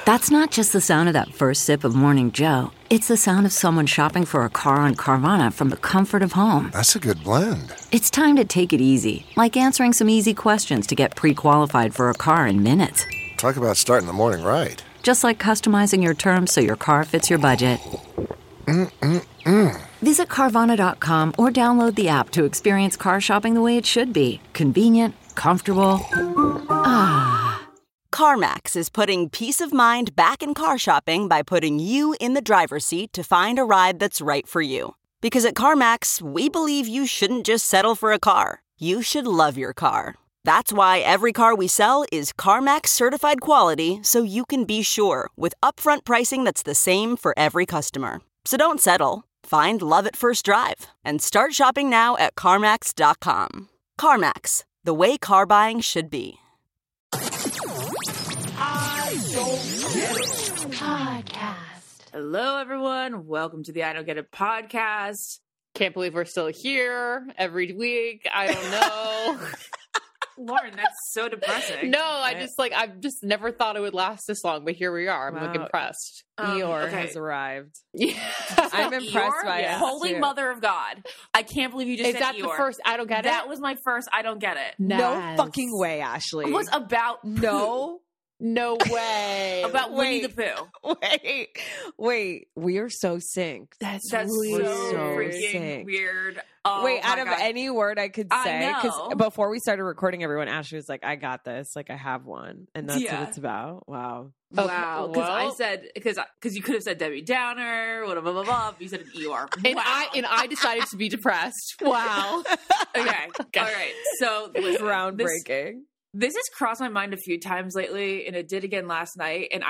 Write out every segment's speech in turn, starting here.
That's not just the sound of that first sip of Morning Joe. It's the sound of someone shopping for a car on Carvana from the comfort of home. That's a good blend. It's time to take it easy, like answering some easy questions to get pre-qualified for a car in minutes. Talk about starting the morning right. Just like customizing your terms so your car fits your budget. Visit Carvana.com or download the app to experience car shopping the way it should be. Convenient, comfortable. CarMax is putting peace of mind back in car shopping by putting you in the driver's seat to find a ride that's right for you. Because at CarMax, we believe you shouldn't just settle for a car. You should love your car. That's why every car we sell is CarMax certified quality, so you can be sure with upfront pricing that's the same for every customer. So don't settle. Find love at first drive and start shopping now at CarMax.com. CarMax, the way car buying should be. Podcast. Hello, everyone. Welcome to the I Don't Get It podcast. Can't believe we're still here every week. I don't know. Lauren, that's so depressing. No, I've just never thought it would last this long, but here we are. I'm like impressed. Eeyore has arrived. Yeah. I'm impressed by it. Holy too. Mother of God. I can't believe you just Is said that Eeyore. the first I don't get it? That was my first I don't get it. No fucking way, Ashley. It was about poo. No way. About Winnie the Pooh. Wait. We are so synced. That's We're so freaking synced. weird. Oh, Wait, my out of God. any word I could I say, know. because before we started recording, everyone, Ashley was like, I got this. Like, I have one. And that's what it's about. Wow. Wow, because I well- said because you could have said Debbie Downer, blah blah blah blah. You said an Eeyore, And wow. I decided to be depressed. Wow. Okay, all right. So listen, Groundbreaking. This has crossed my mind a few times lately, and it did again last night. And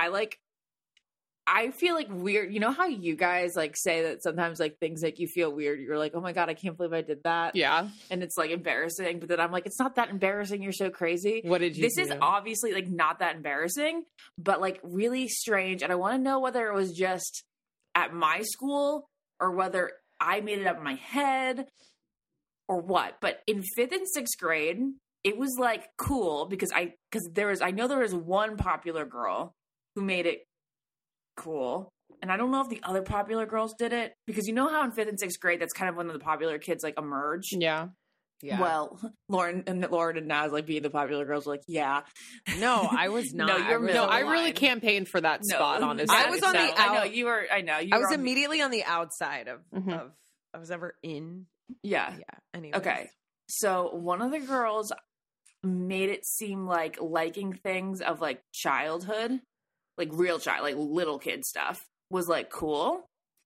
I feel like weird. You know how you guys like say that sometimes like things make you feel weird. You're like, oh my God, I can't believe I did that. Yeah. And it's like embarrassing. But then I'm like, it's not that embarrassing. You're so crazy. What did you This do? is obviously like not that embarrassing, but like really strange. And I want to know whether it was just at my school or whether I made it up in my head or what. But in 5th and 6th grade, it was like cool because I know there was one popular girl who made it cool. And I don't know if the other popular girls did it because you know how in 5th and 6th grade, that's kind of when the popular kids like emerge. Yeah. Yeah. Well, Lauren and Naz like being the popular girls were like, yeah. No, I was not. No, you're No, I Line. really campaigned for that spot, honestly. I was on the I know out- you were. I know you. I were was on the- immediately on the outside of Mhm. I was ever in. Yeah. Yeah. Anyways. Okay. So one of the girls made it seem like liking things of like childhood, like real child, like little kid stuff was like cool.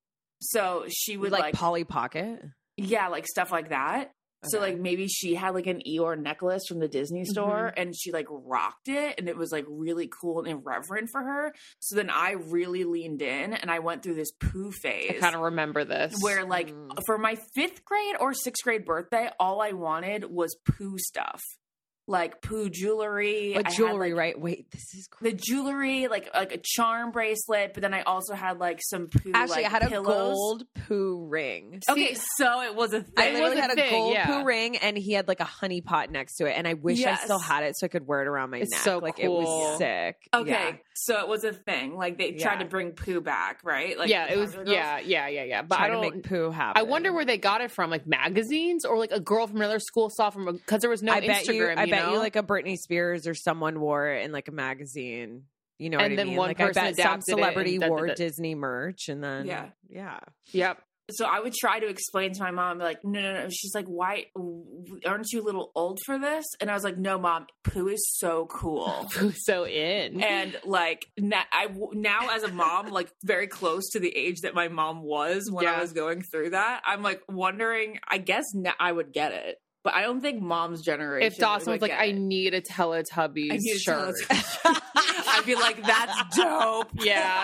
So she would like like Polly Pocket. yeah, like stuff like that. So Okay. like maybe she had like an Eeyore necklace from the Disney store and she like rocked it and it was like really cool and irreverent for her. So then I really leaned in and I went through this poo phase. I kind of remember this. Where like for my 5th grade or 6th grade birthday, all I wanted was poo stuff. Like poo jewelry. But I had, jewelry, like, right? Wait, this is the jewelry, like a charm bracelet, but then I also had like some poo. Actually, like, I had a pillows. gold poo ring. Okay, so it was a thing. I literally was a had a thing, gold yeah. poo ring, and he had like a honey pot next to it. And I wish Yes. I still had it so I could wear it around my It's neck. so like it cool. was sick. Okay, Yeah. so it was a thing. Like they tried Yeah. to bring poo back, right? Like yeah, the it was. popular girls. Yeah. But Try I to don't. make poo happen. I wonder where they got it from, like magazines or like a girl from another school saw from because there was no I bet Instagram. I bet know? you like a Britney Spears or someone wore it in like a magazine. You know And what I then mean? one Like I person bet some adapted it celebrity and wore did it. Disney merch, and then Yeah. Yep. So I would try to explain to my mom, like, no. She's like, why? Aren't you a little old for this? And I was like, no, Mom, poo is so cool. Who's so in? And like now as a mom, like very close to the age that my mom was when I Yeah. was going through that, I'm like wondering. I guess I would get it, but I don't think Mom's generation. If Dawson was would like, get I it. need a Teletubbies I need a shirt. I'd be like, that's dope. Yeah.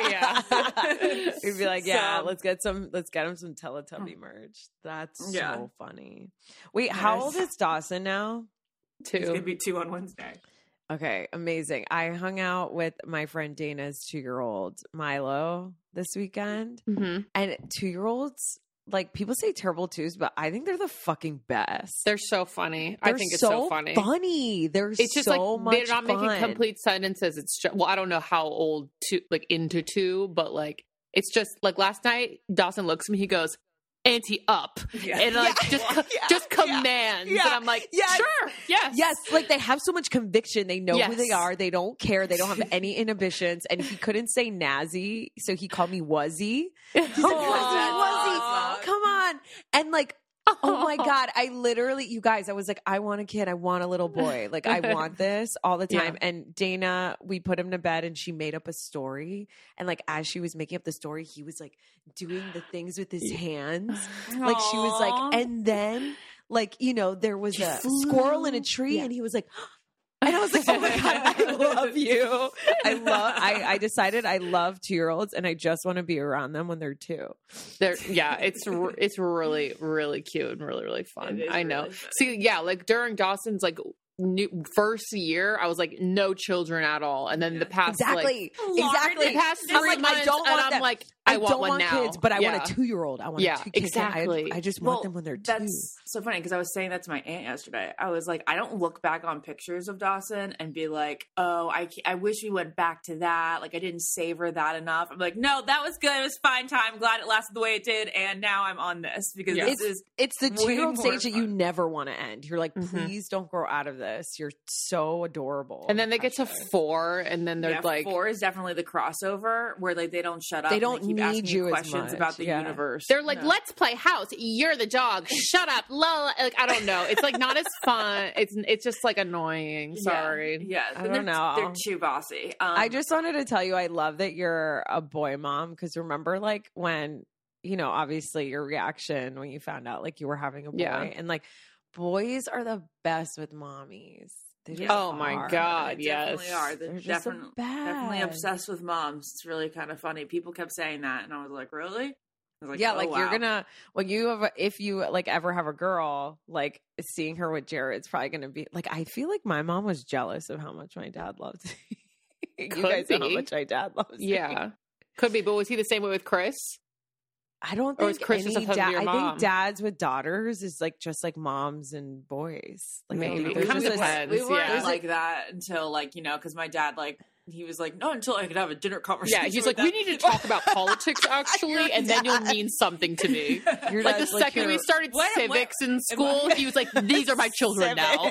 We'd be like, yeah, So- let's get him some Teletubby merch. That's Yeah. so funny. Wait, how Yes. old is Dawson now? It's gonna Too. be 2 on Wednesday. Okay, amazing. I hung out with my friend Dana's 2-year-old Milo this weekend, Mm-hmm. and 2-year-olds like people say terrible twos, but I think they're the fucking best. They're so funny. They're I think it's so funny. They're it's just so like much they're not fun. making complete sentences. It's just, well, I don't know how old into two, but like it's just like last night Dawson looks at me, he goes, ante up, and like just commands, and I'm like, sure, yes, like they have so much conviction. They know who they are. They don't care. They don't have any inhibitions. And he couldn't say Nazi, so he called me Wuzzy. He's like, Wuzzy, come on, and like. Oh my God. I literally, you guys, I was like, I want a kid. I want a little boy. Like, I want this all the time. Yeah. And Dana, we put him to bed and she made up a story. And like, as she was making up the story, he was like doing the things with his hands. Like, she was like, and then like, you know, there was a squirrel in a tree and he was like, and I was like, oh my God, I love you. I decided I love 2-year-olds and I just want to be around them when they're 2. It's really, really cute and really, really fun. I know. Really see, yeah, like during Dawson's like first year, I was like, no children at all. And then the past the past 3 months, I don't want kids, but I want a 2-year-old. I want 2 kids. Exactly. I just want them when they're 2. That's so funny because I was saying that to my aunt yesterday. I was like, I don't look back on pictures of Dawson and be like, oh, I wish we went back to that. Like I didn't savor that enough. I'm like, no, that was good. It was fine time. Glad it lasted the way it did. And now I'm on this because it's the 2-year-old stage that you never want to end. You're like, please don't grow out of this. You're so adorable. And then they get to 4 and then they're like 4 is definitely the crossover where like they don't shut up. They don't keep need you questions about the universe. They're like, let's play house. You're the dog. Shut up. Like I don't know. It's like not as fun. It's just like annoying. Sorry. Yeah. I don't know. They're too bossy. I just wanted to tell you I love that you're a boy mom because remember like when, you know, obviously your reaction when you found out like you were having a boy and like boys are the best with mommies. Oh my God, they yes. Definitely are. They're definitely obsessed with moms. It's really kind of funny. People kept saying that and I was like, really? I was like, yeah, like you're gonna if you like ever have a girl, like seeing her with Jared's probably gonna be like I feel like my mom was jealous of how much my dad loves me. You guys know how much my dad loves me. Yeah. Could be, but was he the same way with Chris? I don't think any dad. I think dads with daughters is like just like moms and boys. Like maybe it kind of depends. We weren't like that until like, you know, because my dad like he was like, no, until I could have a dinner conversation. Yeah, he's like, we need to talk about politics actually, and then you'll mean something to me. Like the second we started civics in school, he was like, these are my children now.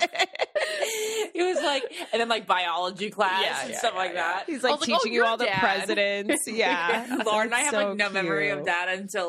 He was like, and then like biology class and stuff like that. He's like teaching you all the presidents. Yeah. Lauren and I have like no memory of that until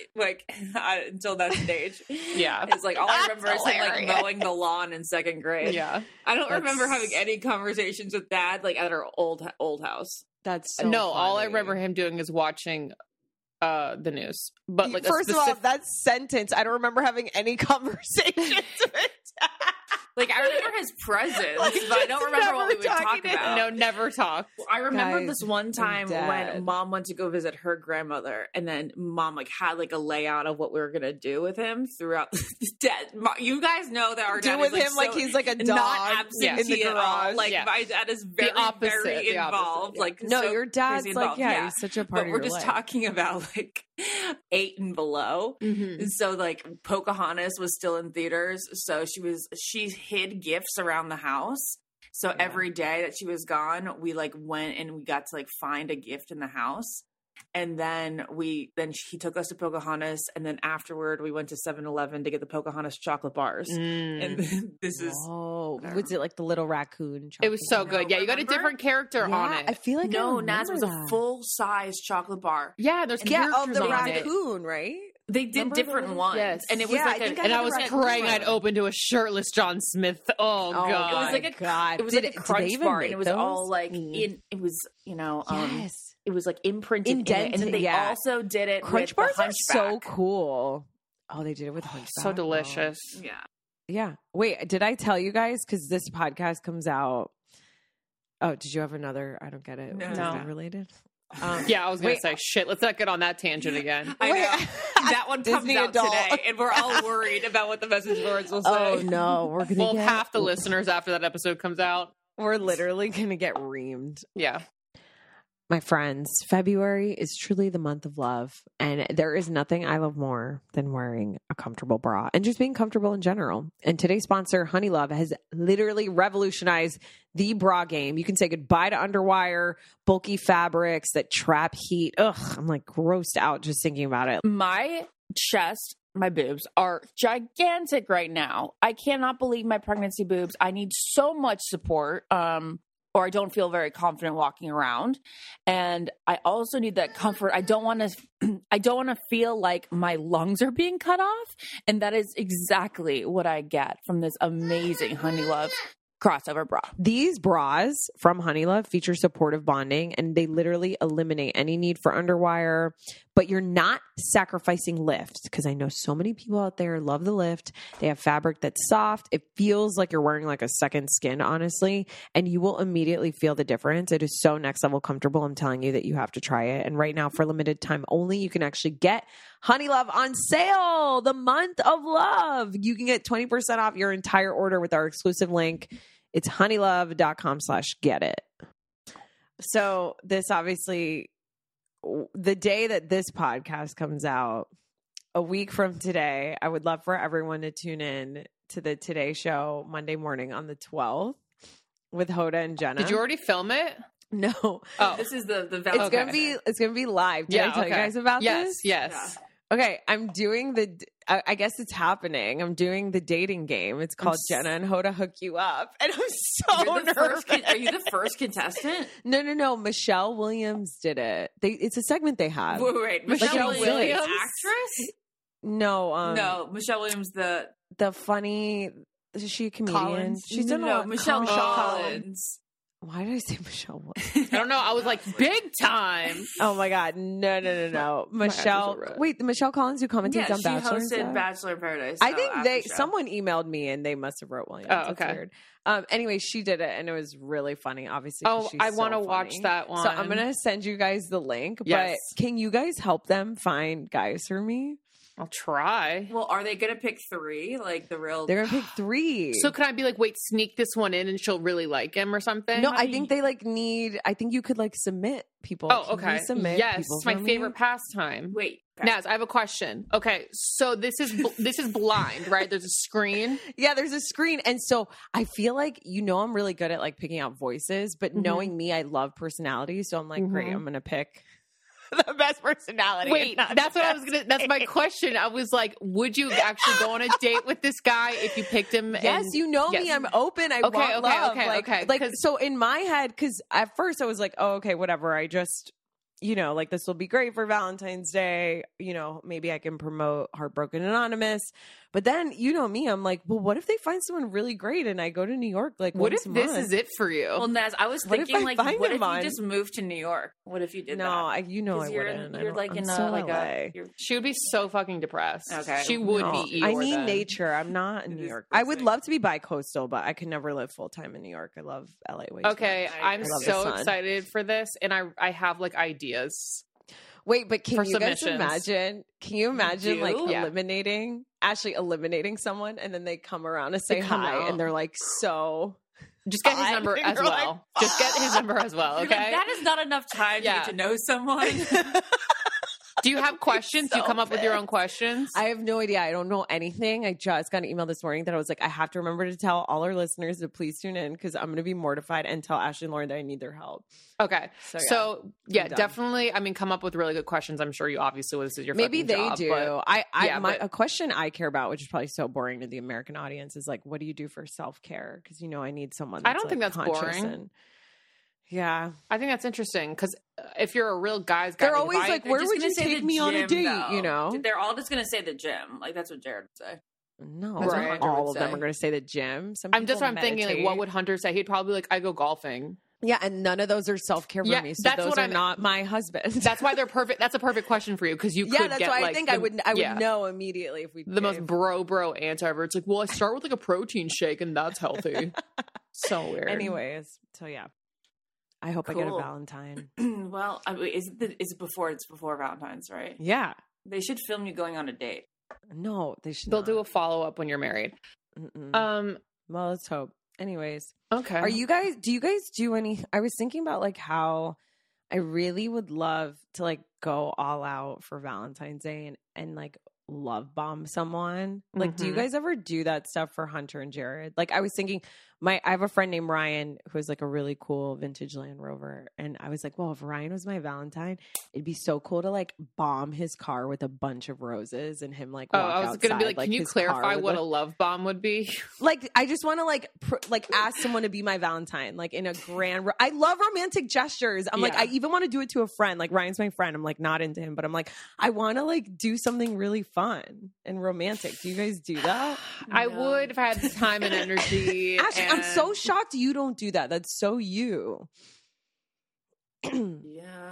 until that stage. Yeah. It's like all I remember is him like mowing the lawn in 2nd grade. Yeah. I don't remember having any conversations with dad like at our old house. That's so no. funny. All I remember him doing is watching the news. But like first of all, that sentence, I don't remember having any conversations with dad. Like I remember his presence, but I don't remember what we would talk about. No, never talk. I remember this one time when mom went to go visit her grandmother, and then mom like had like a layout of what we were gonna do with him throughout the dad. You guys know that our dad do with is, him like he's like a dog not absentee in the garage. Like my dad is very very involved. Like no, your dad's like he's such a part of your life. But we're just talking about like 8 and below. Mm-hmm. And so like Pocahontas was still in theaters, so she hid gifts around the house. So every day that she was gone, we like went and we got to like find a gift in the house. And then he took us to Pocahontas, and then afterward we went to 7-Eleven to get the Pocahontas chocolate bars. And this is was it like the little raccoon chocolate? It was so good. Yeah, you got a different character on it. I feel like Naz was a full size chocolate bar. Yeah, there's characters the on raccoon, right? They did different ones. Yes. And it was I was praying I'd open to a shirtless John Smith. Oh God. It was like God. It was like a crunch bar, and it was all like it was, you know, it was like imprinted indented, in it. And then they also did it crunch with bars the are so Hunchback. Cool. Oh, they did it with Hunchback. So delicious. Yeah. Yeah. Wait, did I tell you guys? Because this podcast comes out. Oh, did you have another? I don't get it. No. Disney related? Yeah, I was going to say, shit, let's not get on that tangent again. I know. That one comes out today, and we're all worried about what the message boards will say. Oh, no. We're going to half the listeners after that episode comes out. We're literally going to get reamed. Yeah. My friends, February is truly the month of love, and there is nothing I love more than wearing a comfortable bra and just being comfortable in general. And today's sponsor, Honey Love, has literally revolutionized the bra game. You can say goodbye to underwire, bulky fabrics that trap heat. Ugh, I'm like grossed out just thinking about it. My chest, my boobs are gigantic right now. I cannot believe my pregnancy boobs. I need so much support. Or I don't feel very confident walking around. And I also need that comfort. I don't want to feel like my lungs are being cut off. And that is exactly what I get from this amazing Honey Love crossover bra. These bras from Honey Love feature supportive bonding, and they literally eliminate any need for underwire, but you're not sacrificing lift, because I know so many people out there love the lift. They have fabric that's soft. It feels like you're wearing like a second skin, honestly, and you will immediately feel the difference. It is so next level comfortable. I'm telling you that you have to try it. And right now, for limited time only, you can actually get Honey Love on sale, the month of love. You can get 20% off your entire order with our exclusive link. It's honeylove.com/get it. So this obviously, the day that this podcast comes out, a week from today, I would love for everyone to tune in to the Today Show Monday morning on the 12th with Hoda and Jenna. Did you already film it? No. Oh, This is the It's gonna be live. Did I tell you guys about this? Yes. Yeah. Okay, I'm doing I guess it's happening. I'm doing the dating game. It's called Jenna and Hoda Hook You Up. And I'm so nervous. Are you the first contestant? No. Michelle Williams did it. It's a segment they have. Wait. Like Michelle in Williams, Zillions? actress? No, No, Michelle Williams, the funny, is she a comedian? Collins. She's done No, Michelle Collins. Collins. Why did I say Michelle Williams? I don't know. I was like, big time. Oh my God. No. Michelle. eyes are red. Wait, the Michelle Collins who commentates Yeah, on she Bachelor and hosted stuff? Bachelor in Paradise. I think after show. someone emailed me and they must have wrote Williams. Oh, That's okay. weird. Anyway, she did it and it was really funny, obviously. 'cause Oh, she's I want to so watch funny. that one. So I'm going to send you guys the link, Yes. but can you guys help them find guys for me? I'll try. Well, are they going to pick 3? Like the real. They're going to pick 3. So can I be like, wait, sneak this one in and she'll really like him or something? No, How I do think you- they I think you could like submit people. Oh, Can you okay. submit Yes, people it's my for me? favorite pastime. Wait. Naz, I have a question. Okay, so this is blind, right? There's a screen. Yeah, there's a screen. And so I feel like, I'm really good at like picking out voices, but knowing me, I love personality. So I'm like, great, I'm going to pick the best personality. Wait, that's what I was gonna. That's my question. I was like, would you actually go on a date with this guy if you picked him? Yes, and, you know me. I'm open. I want love. Okay. Like, so in my head, because at first I was like, oh, okay, whatever. I just, like this will be great for Valentine's Day. Maybe I can promote Heartbroken Anonymous. But then, me, I'm like, well, what if they find someone really great and I go to New York? Like, what if once a this month? is it for you? Well, Naz, I was What if thinking I like, find what him if you on- just moved to New York? What if you did No, that? I 'Cause wouldn't. You're like I'm in so a like LA. a. You're, She would be so fucking depressed. Okay. She would No, be. I Eeyore need then. nature. I'm not in New is York. I would depressing. love to be bi-coastal, but I could never live full time in New York. I love LA way too Okay, much. I'm I love the so sun. excited for this, and I have like ideas. Wait, but can for you guys submissions. imagine? Can you imagine do? like Yeah. eliminating someone, and then they come around to say They come hi, out. and they're like, so. Just get his Hot. number as You're well. like, Just get his number as well. you're Okay. like, that is not enough time Yeah. to get to know someone. Do you have questions? Do you so come up with your own pissed. questions? I have no idea. I don't know anything. I just got an email this morning that I was like, I have to remember to tell all our listeners to please tune in because I'm going to be mortified and tell Ashley and Lauren that I need their help. Okay. So, So, yeah, I'm done. definitely. I mean, come up with really good questions. I'm sure you obviously this is your Maybe fucking they job, do. but- A but- question I care about, which is probably so boring to the American audience, is like, what do you do for self care? Because I need someone. I That's, don't think like, that's conscious boring. and- yeah, I think that's interesting because if you're a real guy's guy, they're always like, They're "Where just would gonna you say take the me on a gym, date?" though. They're all just going to say the gym. Like that's what Jared would say. No, That's what not Hunter all would of them say. are going to say the gym. Some I'm just people what I'm thinking. Like, meditate. what would Hunter say? He'd probably be like, I go golfing. Yeah, and none of those are self care for Yeah, me. So that's those what are I'm- not my husband. That's why they're perfect. That's a perfect question for you because you yeah, could that's get why like I think the, I would yeah, know immediately if we the most bro answer ever. It's like, well, I start with like a protein shake and that's healthy. So weird. Anyways, so yeah, I hope I get a Cool. Valentine. Well, I mean, it's before Valentine's, right? Yeah, They should film you going on a date. no, they should. They'll not. do a follow up when you're married. Well, let's hope. Anyways, Okay. do you guys do any? I was thinking about like how I really would love to like go all out for Valentine's Day and like love bomb someone. Like, do you guys ever do that stuff for Hunter and Jared? Like, I was thinking, I have a friend named Ryan who's like a really cool vintage Land Rover, and I was like, well, if Ryan was my Valentine, it'd be so cool to like bomb his car with a bunch of roses and him like. Walk I was outside, gonna be like, can you clarify what a love bomb would be? Like, I just want to like ask someone to be my Valentine, like in a grand. I love romantic gestures. I'm like, I even want to do it to a friend. Like Ryan's my friend. I'm like not into him, but I'm like, I want to like do something really fun and romantic. Do you guys do that? I would if I had the time and energy. Ashley, I'm so shocked you don't do that. That's so you. Yeah.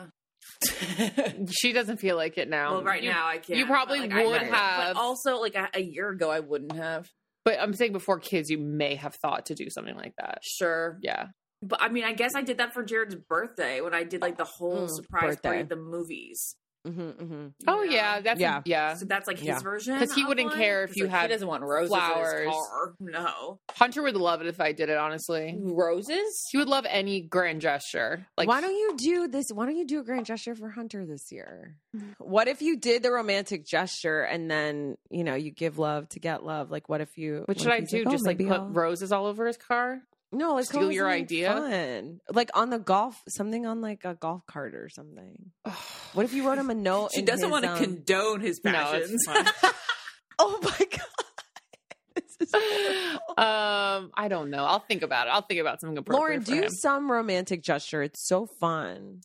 She doesn't feel like it now. Well, now I can't. You probably like, would have. But also, like a year ago, I wouldn't have. But I'm saying before kids, you may have thought to do something like that. Sure. Yeah. But I mean, I guess I did that for Jared's birthday when I did like the whole surprise party at the movies. Oh yeah, that's yeah. So that's like his version, because he wouldn't care if you had. He doesn't want roses flowers. in his car. No, Hunter would love it if I did it. Honestly, roses. He would love any grand gesture. Like, why don't you do this? Why don't you do a grand gesture for Hunter this year? What if you did the romantic gesture and then you give love to get love? Like, what if you? What should I do? Like, just like put roses all over his car? No, like steal your idea. Fun. Like on the something on like a golf cart or something. What if you wrote him a note? She doesn't want to condone his passions. No, oh my god. This is I don't know. I'll think about it. I'll think about something appropriate. Lauren, do some romantic gesture. It's so fun.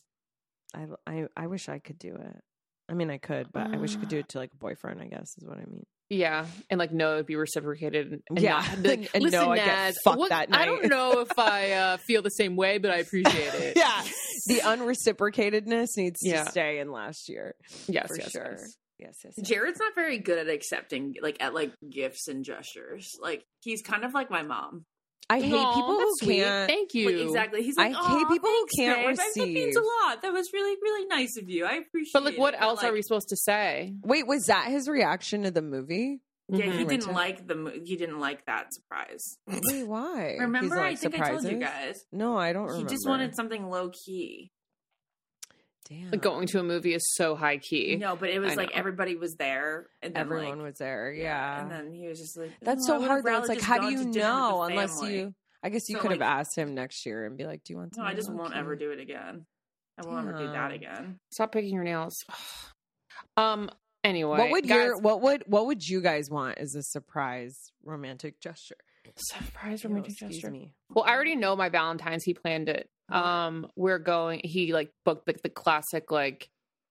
I wish I could do it. I mean, I could, but I wish I could do it to like a boyfriend, I guess is what I mean. Yeah, and like no, it'd be reciprocated. And yeah, not, like, and listen, no, I get fucked that night. I don't know if I feel the same way, but I appreciate it. Yeah, the unreciprocatedness needs to stay in last year. Yes, for sure. Yes. Jared's not very good at accepting at gifts and gestures. Like he's kind of like my mom. I hate people who can't. Thank you. Like, exactly. He's like, I hate people who can't babe. receive. That means a lot. That was really, really nice of you. I appreciate it. But like, what else are we supposed to say? Wait, was that his reaction to the movie? Yeah, he didn't like he didn't like that surprise. Wait, why? Remember, like, I think surprises? I told you guys. No, I don't remember. He just wanted something low key. Damn. Like going to a movie is so high key. No, but it was like everybody was there, and then, everyone was there. Yeah, and then he was just like, "That's so hard." Though. It's like, how do you know unless family. you? I guess you could have asked him next year and be like, "Do you want?" No, I just won't ever do it again. I won't ever do that again. Stop picking your nails. Anyway, what would you guys want as a surprise romantic gesture? Surprise romantic gesture. Me. Well, I already know my Valentine's. He planned it. We're going. He like booked the classic like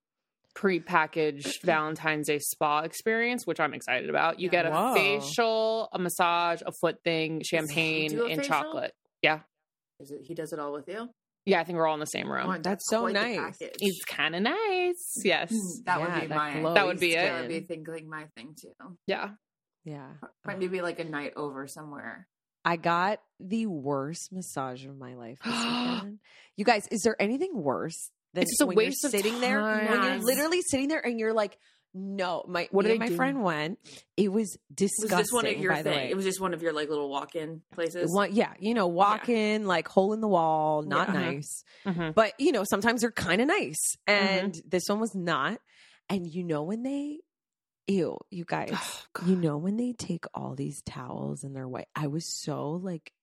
pre-packaged Valentine's Day spa experience, which I'm excited about. You get a facial, a massage, a foot thing, champagne, and chocolate. Yeah. He does it all with you? Yeah, I think we're all in the same room. Oh, that's so nice. It's kind of nice. Yes. That would be mine. That would be it. That would be my thing too. Yeah. Yeah. Maybe like a night over somewhere. I got the worst massage of my life this weekend. You guys, is there anything worse than it's just a when waste you're sitting of there? time. When you're literally sitting there and you're like, no, my friend went. It was disgusting. Was this one of your by the way. It was just one of your like little walk-in places. Walk-in, like hole in the wall, not nice. Mm-hmm. But sometimes they're kind of nice, and this one was not. And when they, you guys, when they take all these towels and they're white, I was like,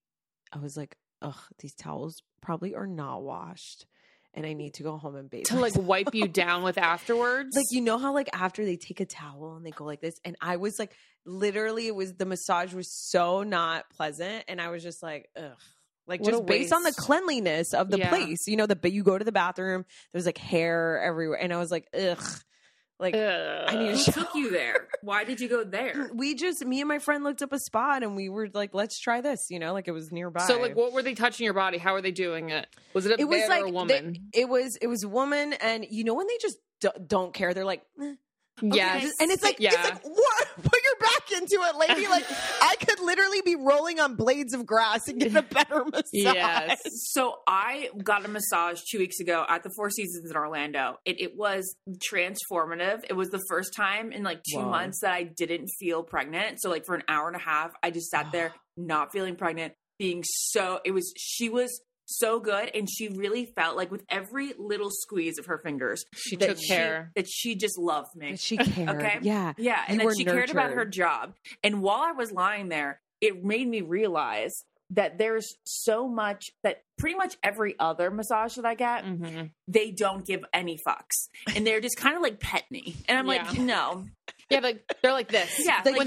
ugh, these towels probably are not washed. And I need to go home and bathe. To like wipe you down with afterwards? Like, how like after they take a towel and they go like this. And I was like, literally, the massage was so not pleasant. And I was just like, ugh. Like what just based on the cleanliness of the place. You go to the bathroom, there's like hair everywhere. And I was like, ugh. Like, I need Who took you there? Why did you go there? Me and my friend looked up a spot and we were like, let's try this, like it was nearby. So like, what were they touching your body? How were they doing it? Was it a man or a woman? It was a woman. And when they just don't care, they're like, yes. And it's like, what? Put your back into it, lady. Like, I could literally be rolling on blades of grass and get a better massage. Yes. So I got a massage 2 weeks ago at the Four Seasons in Orlando. It was transformative. It was the first time in like 2 months that I didn't feel pregnant. So like for an hour and a half, I just sat there not feeling pregnant, she was so good. And she really felt like with every little squeeze of her fingers, she took care. That she just loved me. That she cared. Okay. Yeah. Yeah. And that she cared about her job. And while I was lying there, it made me realize that there's so much that pretty much every other massage that I get, they don't give any fucks. And they're just kind of like pet me. And I'm like, no. Yeah, like they're like this. Yeah. Like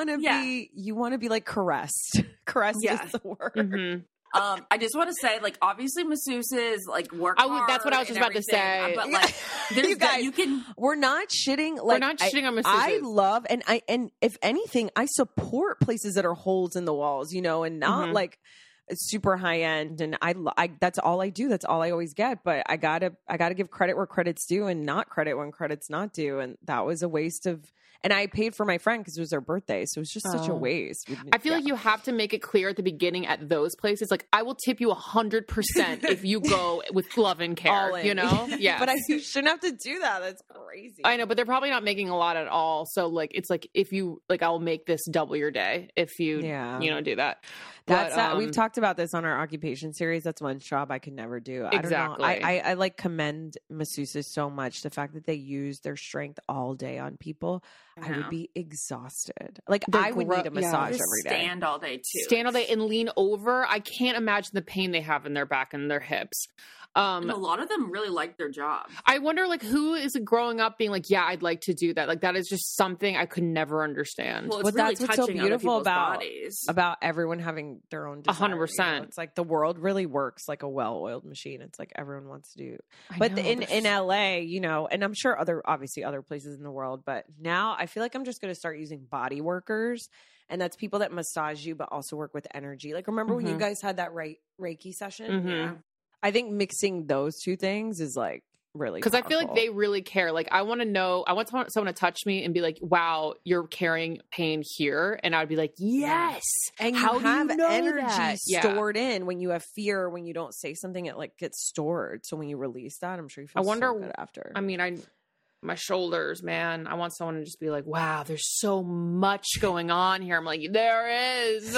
you want to be like caressed. Caressed is the word. I just want to say, like, obviously masseuses like work hard. That's what I was just about to say. But like, you guys, we're not shitting. Like, we're not shitting on masseuses. I love and if anything, I support places that are holes in the walls, you know, and not like super high end. And I that's all I do. That's all I always get. But I gotta give credit where credit's due and not credit when credit's not due. And that was a waste of. And I paid for my friend because it was her birthday. So it was just such a waste. I feel like you have to make it clear at the beginning at those places. Like, I will tip you 100% if you go with love and care, you know? Yeah. But you shouldn't have to do that. That's crazy. I know, but they're probably not making a lot at all. So, like, it's like, if you, like, I'll make this double your day if you, you know, do that. That's we've talked about this on our occupation series. That's one job I could never do. Exactly. I don't know. I like commend masseuses so much. The fact that they use their strength all day on people, I would be exhausted. Like I would need a massage every day. Stand all day too. Stand all day and lean over. I can't imagine the pain they have in their back and their hips. And a lot of them really like their job. I wonder, like, who is growing up being like, yeah, I'd like to do that. Like, that is just something I could never understand. Well, it's really that's what's so beautiful about everyone having their own desire. 100%. You know? It's like the world really works like a well-oiled machine. It's like everyone wants to do. But in LA, you know, and I'm sure obviously other places in the world, but now I feel like I'm just going to start using body workers. And that's people that massage you, but also work with energy. Like, remember when you guys had that Reiki session? Yeah. I think mixing those two things is like really because I feel like they really care. Like, I want to know, I want someone to touch me and be like, wow, you're carrying pain here. And I would be like, yes. And how you have do you know energy that? stored in when you have fear, when you don't say something, it like gets stored. So when you release that, I'm sure you feel so good after. I mean, my shoulders, man. I want someone to just be like, wow, there's so much going on here. I'm like, there is.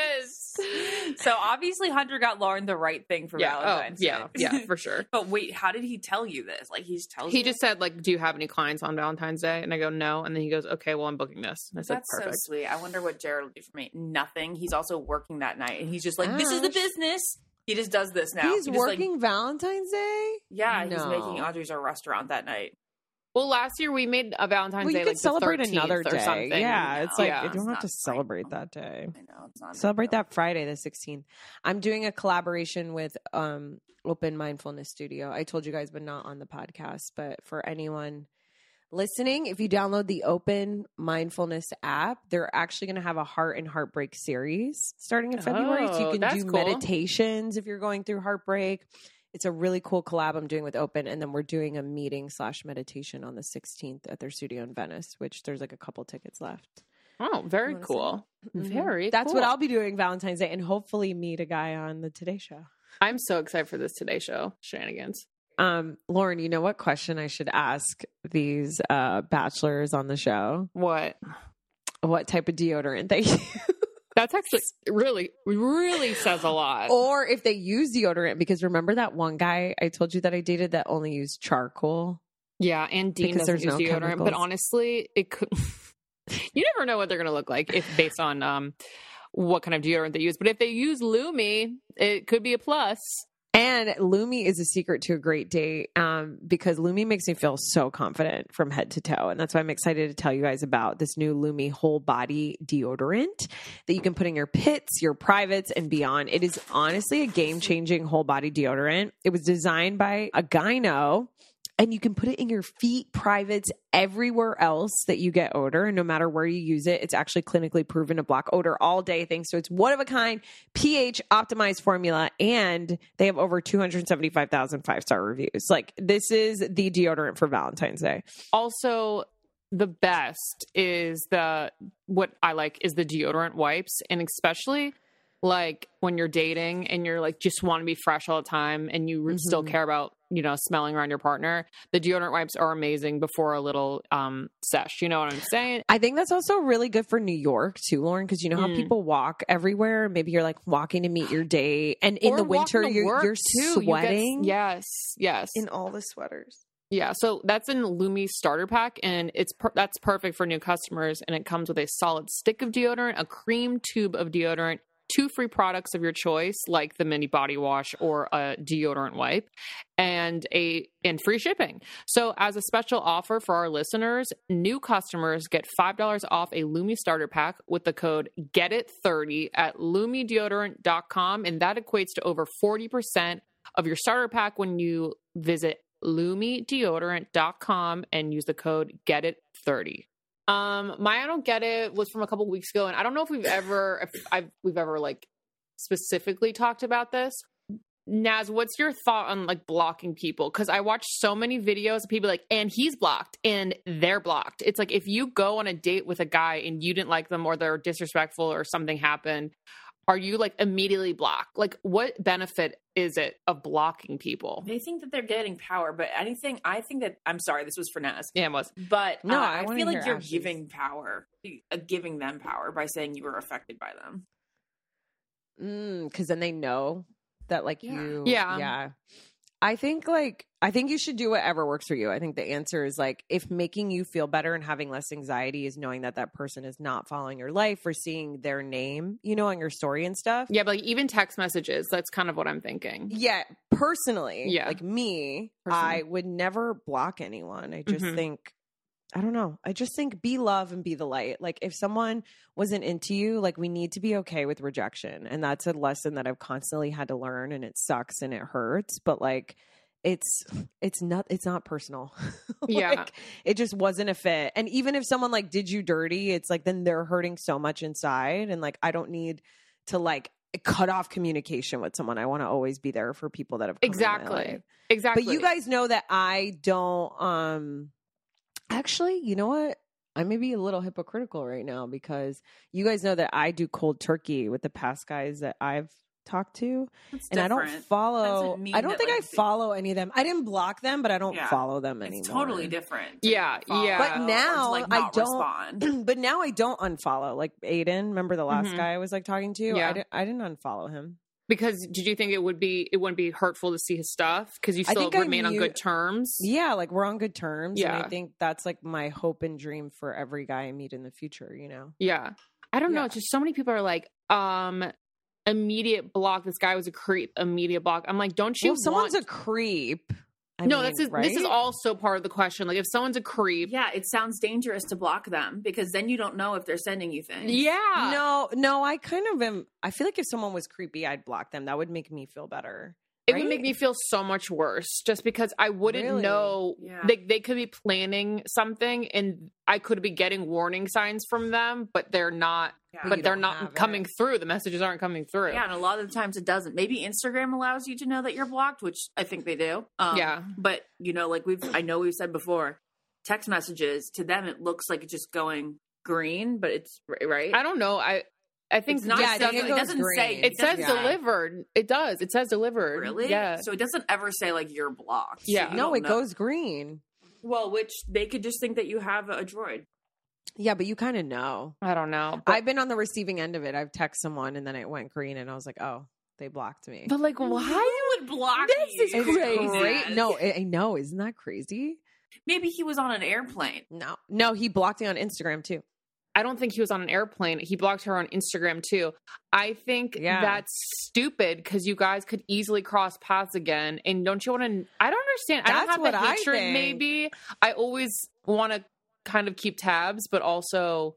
So obviously Hunter got Lauren the right thing for Valentine's Day. Yeah, for sure. But wait, how did he tell you this? Like, he just said, like, do you have any clients on Valentine's Day? And I go, no. And then he goes, okay, well, I'm booking this. And I said, that's perfect. So sweet. I wonder what Jared will do for me. Nothing. He's also working that night. And he's just like, this is the business. He just does this now. He's working Valentine's Day? Yeah, he's making Audrey's a restaurant that night. Well, last year we made a Valentine's Day like celebrate the 13th another or day. something. Yeah, it's like you don't have to celebrate that day. I know it's not. Celebrate that Friday, the 16th. I'm doing a collaboration with Open Mindfulness Studio. I told you guys, but not on the podcast. But for anyone listening, if you download the Open Mindfulness app, they're actually going to have a heart and heartbreak series starting in February. So you can do meditations if you're going through heartbreak. It's a really cool collab I'm doing with Open. And then we're doing a meeting/meditation on the 16th at their studio in Venice, which there's like a couple tickets left. Oh, very cool. Very That's cool. what I'll be doing Valentine's Day and hopefully meet a guy on the Today Show. I'm so excited for this Today Show shenanigans. Lauren, you know what question I should ask these bachelors on the show? What type of deodorant they use? That's actually really says a lot. Or if they use deodorant, because remember that one guy I told you that I dated that only used charcoal? Yeah, and Dean doesn't use deodorant. Chemicals. But honestly, it could. You never know what they're going to look like if based on what kind of deodorant they use. But if they use Lumi, it could be a plus. And Lumi is a secret to a great date because Lumi makes me feel so confident from head to toe. And that's why I'm excited to tell you guys about this new Lumi whole body deodorant that you can put in your pits, your privates, and beyond. It is honestly a game-changing whole body deodorant. It was designed by a gyno. And you can put it in your feet, privates, everywhere else that you get odor. And no matter where you use it, it's actually clinically proven to block odor all day thanks to its one-of-a-kind pH optimized formula. And they have over 275,000 five-star reviews. Like, this is the deodorant for Valentine's Day. Also, the best is what I like is the deodorant wipes. And especially like when you're dating and you're like just want to be fresh all the time and you still care about, you know, smelling around your partner, the deodorant wipes are amazing before a little sesh. You know what I'm saying? I think that's also really good for New York too, Lauren, because you know how people walk everywhere. Maybe you're like walking to meet your date, and in the winter you're sweating. Yes. In all the sweaters. Yeah, so that's in Lumi Starter Pack, and that's perfect for new customers. And it comes with a solid stick of deodorant, a cream tube of deodorant, 2 free products of your choice, like the mini body wash or a deodorant wipe, and free shipping. So as a special offer for our listeners, new customers get $5 off a Lumi Starter Pack with the code GETIT30 at LumiDeodorant.com, and that equates to over 40% of your starter pack when you visit LumiDeodorant.com and use the code GETIT30. My I don't get it was from a couple weeks ago, and I don't know if we've ever like specifically talked about this. Naz, what's your thought on like blocking people? Because I watch so many videos of people like, and he's blocked and they're blocked. It's like if you go on a date with a guy and you didn't like them or they're disrespectful or something happened, are you like immediately blocked? Like what benefit is it of blocking people? They think that they're getting power, but I think that, I'm sorry, this was for Naz. Yeah, it was. But no, I feel like you're giving them power by saying you were affected by them. Because then they know that like you. Yeah. I think you should do whatever works for you. I think the answer is like, if making you feel better and having less anxiety is knowing that that person is not following your life or seeing their name, you know, on your story and stuff. Yeah, but like even text messages, that's kind of what I'm thinking. Yeah. Personally, like me, I would never block anyone. I just think, I don't know. I just think be love and be the light. Like if someone wasn't into you, like we need to be okay with rejection. And that's a lesson that I've constantly had to learn, and it sucks and it hurts, but like it's not personal. Like, it just wasn't a fit. And even if someone like did you dirty, it's like then they're hurting so much inside, and like I don't need to like cut off communication with someone. I want to always be there for people that have come in my life. Exactly. But you guys know that I don't actually, you know what? I may be a little hypocritical right now because you guys know that I do cold turkey with the past guys that I've talked to. That's and different. I don't follow. I don't think like, I follow any of them. I didn't block them, but I don't follow them anymore. It's totally different. Yeah. But now I don't. Respond. But now I don't unfollow. Like Aiden, remember the last guy I was like talking to? Yeah. I didn't unfollow him. Because did you think it wouldn't be hurtful to see his stuff? Because you still remain on good terms? Yeah, like we're on good terms. Yeah. And I think that's like my hope and dream for every guy I meet in the future, you know? Yeah. I don't know. Just so many people are like, immediate block. This guy was a creep. Immediate block. I'm like, don't you someone's a creep. This is also part of the question. Like if someone's a creep. Yeah, it sounds dangerous to block them because then you don't know if they're sending you things. Yeah. No, I kind of am. I feel like if someone was creepy, I'd block them. That would make me feel better. It would make me feel so much worse just because I wouldn't know. Yeah. They could be planning something and I could be getting warning signs from them, but they're not. Yeah. But they're not coming through. The messages aren't coming through. Yeah, and a lot of the times it doesn't. Maybe Instagram allows you to know that you're blocked, which I think they do. But you know, like we've said before, text messages to them it looks like it's just going green, but it's right. I don't know. I think it's not. Yeah, it doesn't say. It says delivered. It does. It says delivered. Really? Yeah. So it doesn't ever say like you're blocked. Yeah. So No, it goes green. Well, which they could just think that you have a droid. Yeah, but you kind of know. I don't know. I've been on the receiving end of it. I've texted someone and then it went green and I was like, oh, they blocked me. But like, why you would block this you? is crazy. Great. No, I know. Isn't that crazy? Maybe he was on an airplane. No, he blocked me on Instagram too. I don't think he was on an airplane. He blocked her on Instagram too. I think that's stupid because you guys could easily cross paths again. And don't you want to? I don't understand. I don't have the hatred. Maybe I always want to kind of keep tabs, but also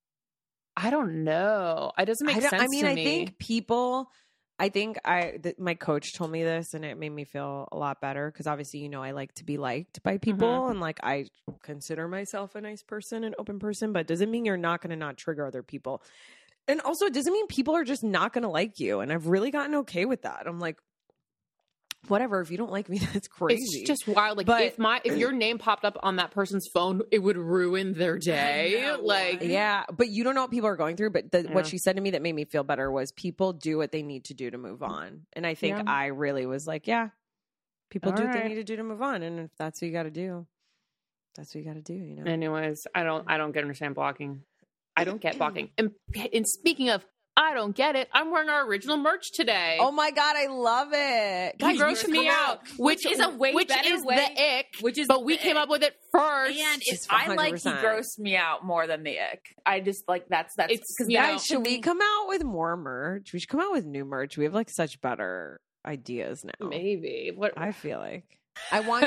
I don't know. It doesn't make sense to me. I think people. I think my coach told me this and it made me feel a lot better because obviously, you know, I like to be liked by people and like I consider myself a nice person, an open person, but it doesn't mean you're not going to not trigger other people. And also it doesn't mean people are just not going to like you. And I've really gotten okay with that. I'm like, whatever. If you don't like me, that's crazy. It's just wild. Like if your name popped up on that person's phone, it would ruin their day. Like, yeah, but you don't know what people are going through. But what she said to me that made me feel better was people do what they need to do to move on. And I think I really was like, yeah, people do what they need to do to move on. And if that's what you got to do, that's what you got to do, you know? Anyways, I don't understand blocking. I don't get blocking. And speaking of, I don't get it. I'm wearing our original merch today. Oh my God, I love it. He grossed me out, which is a way better way. The ick, but we came up with it first. And I like he grossed me out more than the ick. I just like that's guys, should we come out with more merch? We should come out with new merch. We have like such better ideas now. Maybe. What I feel like. I want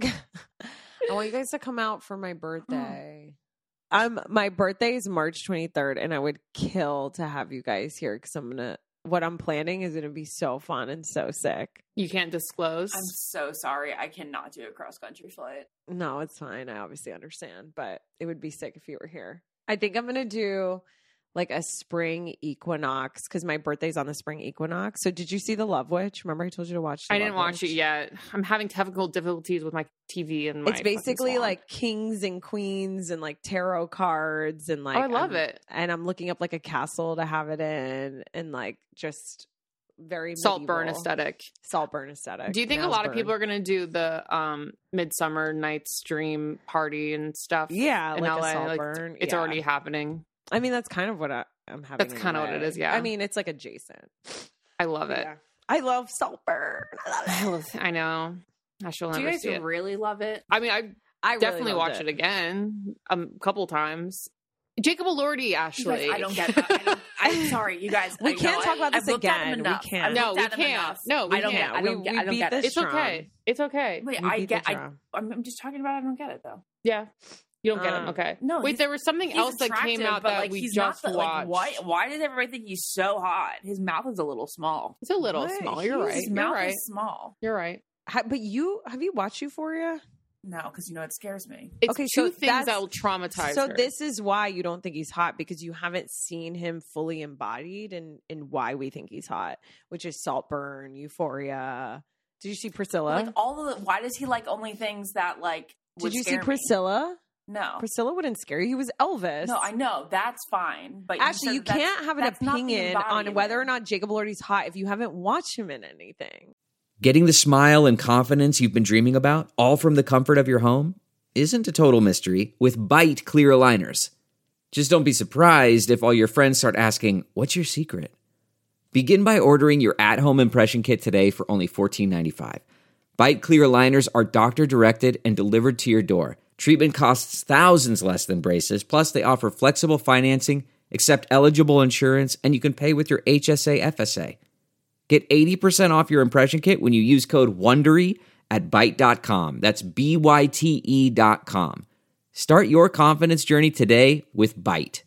you guys to come out for my birthday. My birthday is March 23rd, and I would kill to have you guys here because what I'm planning is going to be so fun and so sick. You can't disclose. I'm so sorry. I cannot do a cross-country flight. No, it's fine. I obviously understand, but it would be sick if you were here. I think I'm going to do like a spring equinox because my birthday's on the spring equinox. So did you see The Love Witch? Remember I told you to watch I didn't watch it yet. I'm having technical difficulties with my TV and my It's basically like kings and queens and like tarot cards and like I love it. And I'm looking up like a castle to have it in and like just very Saltburn aesthetic. Saltburn aesthetic. Do you think a lot of people are going to do the Midsummer Night's Dream party and stuff? Yeah, in like LA? a Saltburn. Like, it's already happening. I mean, that's kind of what I'm having. That's kind of what it is, yeah. I mean, it's like adjacent. I love it. Yeah. I love Saltburn. I love it. I know. I shall never see it. Do you guys really love it? I mean, I definitely really watch it again a couple times. Jacob Elordi, Ashley. I don't get that. I'm sorry, you guys. We can't talk about this again. We can't. No, we can't. No, we can't. I don't get it. It's okay. It's okay. Wait, I'm just talking about I don't get it though. Yeah. You don't get him, okay? No. Wait, there was something else that came out that we just watched. Why does everybody think he's so hot? His mouth is a little small. It's a little small. You're right. His mouth is small. You're right. But have you watched Euphoria? No, because it scares me. It's okay, two things that will traumatize her. So this is why you don't think he's hot, because you haven't seen him fully embodied in why we think he's hot, which is Saltburn, Euphoria. Did you see Priscilla? Like why does he like only things that like would Did you scare see Priscilla? Me? No. Priscilla wouldn't scare you. He was Elvis. No, I know. That's fine. But Ashley, you can't have an opinion on whether or not Jacob Elordi's hot if you haven't watched him in anything. Getting the smile and confidence you've been dreaming about, all from the comfort of your home, isn't a total mystery with Byte clear aligners. Just don't be surprised if all your friends start asking, "What's your secret?" Begin by ordering your at-home impression kit today for only $14.95. Byte clear aligners are doctor-directed and delivered to your door. Treatment costs thousands less than braces, plus they offer flexible financing, accept eligible insurance, and you can pay with your HSA FSA. Get 80% off your impression kit when you use code WONDERY at Byte.com. That's BYTE.com. Start your confidence journey today with Byte.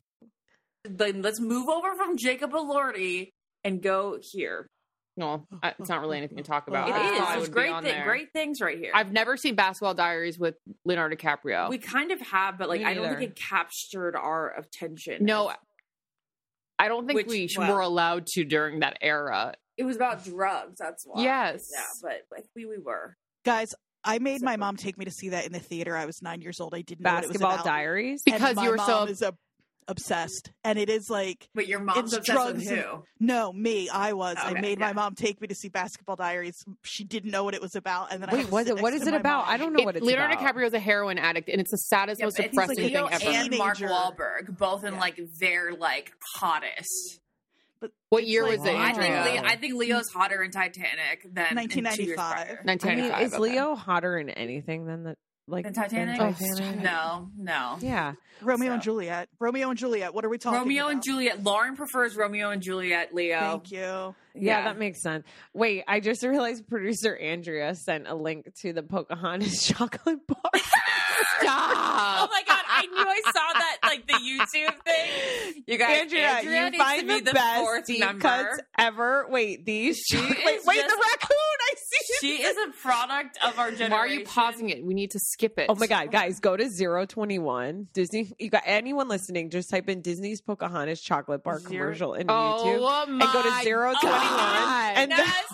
Then let's move over from Jacob Elordi and go here. No, it's not really anything to talk about. It is. There's great things right here. I've never seen Basketball Diaries with Leonardo DiCaprio. We kind of have, but like I don't think it captured our attention. No, I don't think we were allowed to during that era. It was about drugs. That's why. Yes. Yeah, but we were. Guys, I made my mom take me to see that in the theater. I was 9 years old. I didn't know what it was about. Basketball Diaries? Because you were so obsessed, and it is like, but your mom's obsessed with who? No, me. I was. Okay, I made my mom take me to see Basketball Diaries. She didn't know what it was about, and then what is it about? I don't know what it's Leonardo about. DiCaprio is a heroin addict, and it's the saddest, most depressing thing ever. And Mark Wahlberg, both in like their like hottest. But what year was it? I think Leo's hotter in Titanic than 1995. 1995. I mean, is Leo hotter in anything than the? Like in Titanic? No. Yeah. Romeo and Juliet. What are we talking about? Romeo and Juliet. Lauren prefers Romeo and Juliet, Leo. Thank you. Yeah, that makes sense. Wait, I just realized producer Andrea sent a link to the Pocahontas chocolate bar. Stop. Oh my God. I knew I saw that, like the YouTube thing. You guys, Andrea you find the best deep cuts ever. Wait, these. Wait, the raccoon. I see She is a product of our generation. Why are you pausing it? We need to skip it. Oh my God, guys, go to 021 Disney. You got anyone listening? Just type in Disney's Pocahontas chocolate bar commercial into YouTube and go to 021. And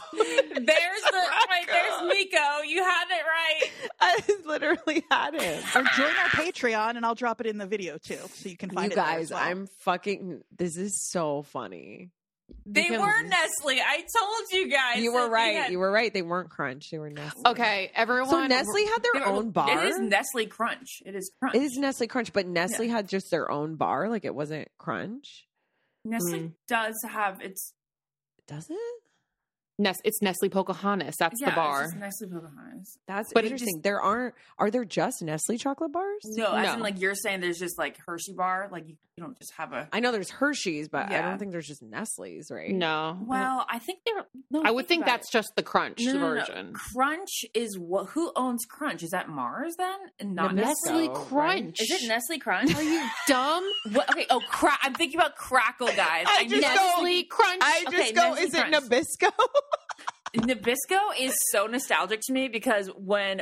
there's Miko. You had it right. I literally had it. Or join our Patreon and I'll drop it in the video too, so you can find You it. guys, there as well. I'm fucking. This is so funny. They were Nestle. I told you guys. You were right. You were right. They weren't Crunch. They were Nestle. Okay, everyone. So Nestle had their own bar. It is Nestle Crunch. It is Crunch. It is Nestle Crunch, but Nestle had just their own bar. Like it wasn't Crunch. Nestle does have its. Does it? It's Nestle Pocahontas. That's the bar. It's just Nestle Pocahontas. That's But interesting. Are there just Nestle chocolate bars? No, as in like you're saying there's just like Hershey bar. Like you don't just have a. I know there's Hershey's, but I don't think there's just Nestle's, right? No. Well, I think they're. No, I would think that's it. just the Crunch No. version. Crunch is what? Who owns Crunch? Is that Mars then? Not Nestle Nabisco, Crunch. Is it Nestle Crunch? Are you dumb? What? Okay. Oh, I'm thinking about Crackle, guys. Nestle Crunch. I just go. Nestle Is it Crunch. Nabisco? Nabisco is so nostalgic to me because when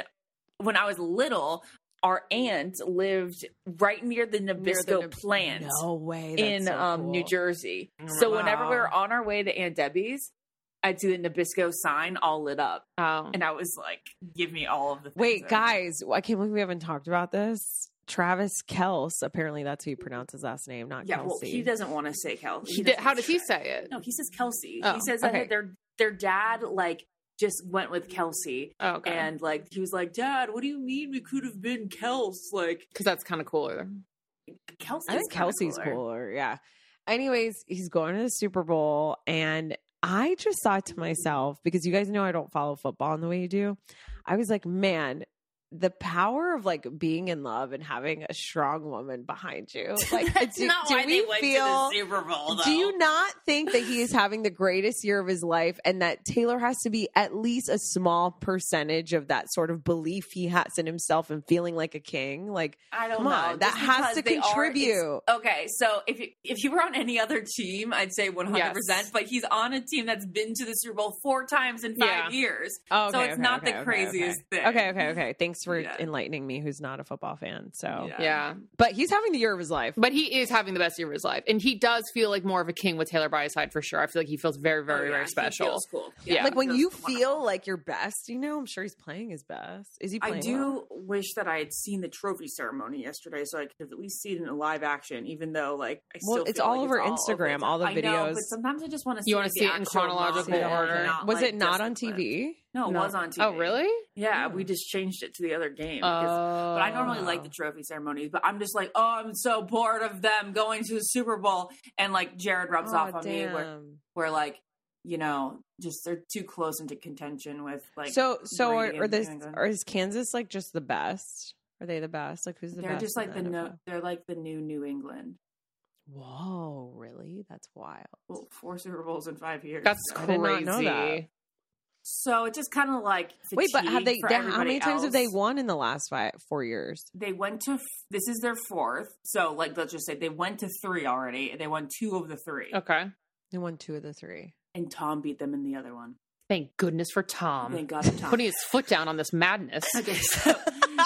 I was little, our aunt lived right near the Nabisco plant. No way. In so cool. New Jersey. So whenever we were on our way to Aunt Debbie's, I'd see the Nabisco sign all lit up. Oh. And I was like, give me all of the things. Wait, guys, I can't believe we haven't talked about this. Travis Kelce, apparently that's how you pronounce his last name, not Yeah, Kelsey. well, he doesn't want to say Kelsey. How does he say it? No, he says Kelsey. Oh, He says okay. that their dad, like, just went with Kelsey. Oh, okay. And, like, he was like, Dad, what do you mean we could have been Kels? Like, Because that's kind of cooler. Kelsey. I think Kelsey's cooler. Yeah. Anyways, he's going to the Super Bowl, and I just thought to myself, because you guys know I don't follow football in the way you do, I was like, man, the power of like being in love and having a strong woman behind you. Like, That's not why they went to the feel? Super Bowl, though. Do you not think that he is having the greatest year of his life, and that Taylor has to be at least a small percentage of that sort of belief he has in himself and feeling like a king? Like, I don't come know. on, that Just has to because they contribute. Okay, so if you were on any other team, I'd say 100%. Yes. But he's on a team that's been to the Super Bowl 4 times in 5 years. Oh, so it's not the craziest thing. Okay. Thanks for enlightening me, who's not a football fan. So Yeah. but he's having the year of his life. But he is having the best year of his life. And he does feel like more of a king with Taylor by his side for sure. I feel like he feels very, very, very special. He feels cool. Yeah. Like when you feel like your best, you know, I'm sure he's playing his best. Is he playing? I do wish that I had seen the trophy ceremony yesterday, so I could have at least seen it in live action. Even though, like, I still it's feel all like over it's Instagram, all the I know, videos. but sometimes I just want to see. You want to the see it in actual chronological moment, order. not, Was like, it not just on the clip. TV? No, it was on TV. Oh, really? Yeah, we just changed it to the other game. But I normally like the trophy ceremonies, but I'm just like, oh, I'm so bored of them going to the Super Bowl. And like Jared rubs off on me where like, you know, just they're too close into contention with like. So Brady and New England. is Kansas like just the best? Are they the best? Like who's the They're best? just like in the they're like the New England. Whoa, really? That's wild. Well, 4 Super Bowls in 5 years. That's I crazy. did not know that. So it just kind of like Wait, but have they? for How many everybody times have they else. won in the last 4 years? They went to this is their 4th. So like let's just say they went to 3 already, and they won 2 of the 3. Okay. They won 2 of the 3. And Tom beat them in the other one. Thank goodness for Tom. Thank God for Tom. Putting his foot down on this madness. Okay, so